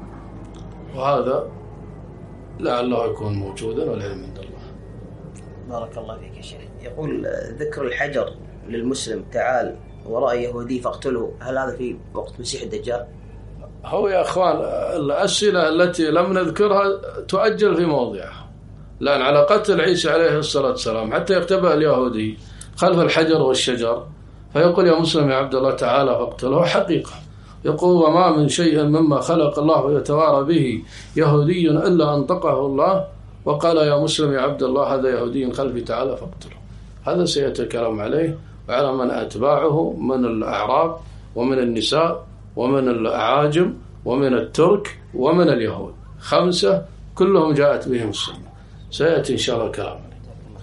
وهذا لعله يكون موجودا والعلم عند الله. بارك الله فيك يا شيخ. يقول ذكر الحجر للمسلم تعال وراء يهودي فاقتله، هل هذا في وقت مسيح الدجال؟ هو يا أخوان الأسئلة التي لم نذكرها تؤجل في موضعها، لأن على قتل عيسى عليه الصلاة والسلام حتى يختبئ اليهودي خلف الحجر والشجر فيقول يا مسلم يا عبد الله تعالى فاقتله، حقيقة يقول وما من شيء مما خلق الله يتوارى به يهودي إلا أنطقه الله وقال يا مسلم يا عبد الله هذا يهودي خلفي تعالى فاقتله. هذا سيأتي الكلام عليه وعلى من أتباعه من الأعراب ومن النساء ومن الأعاجم ومن الترك ومن اليهود، 5 كلهم جاءت بهم السنة. سيأتي إن شاء الله الكلام عليه.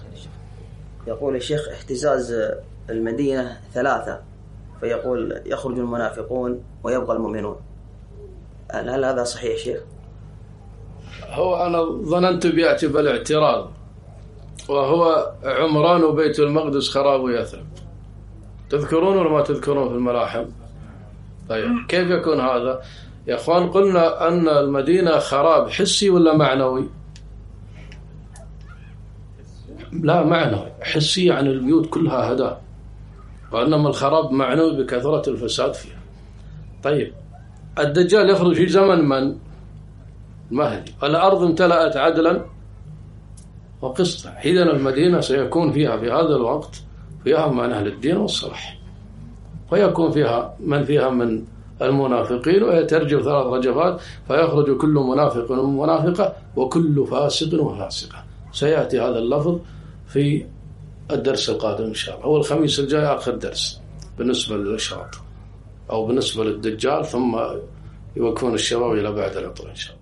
يقول الشيخ اهتزاز المدينة 3، فيقول يخرج المنافقون ويبقى المؤمنون، هل هذا صحيح شيخ؟ هو أنا ظننت بيأتي بالاعتراض، وهو عمران وبيت المقدس خراب يثرب. تذكرون ولا ما تذكرون في الملاحم؟ طيب كيف يكون هذا؟ يا أخوان قلنا أن المدينة خراب حسي ولا معنوي؟ لا معنوي، حسي يعني البيوت كلها هدى، وإنما الخراب معنوي بكثرة الفساد فيها. طيب الدجال يخرج في زمن من؟ المهدي. الأرض امتلأت عدلا وقسطا، حينئذ المدينة سيكون فيها في هذا الوقت فيها من أهل الدين والصلاح، ويكون فيها من المنافقين، ويترجف 3 رجفات فيخرج كل منافق ومنافقة وكل فاسق وفاسقة. سيأتي هذا اللفظ في الدرس القادم إن شاء الله، هو الخميس الجاي آخر درس بالنسبة للإشراط أو بالنسبة للدجال، ثم يوقفون الشباب إلى بعد العطر إن شاء الله.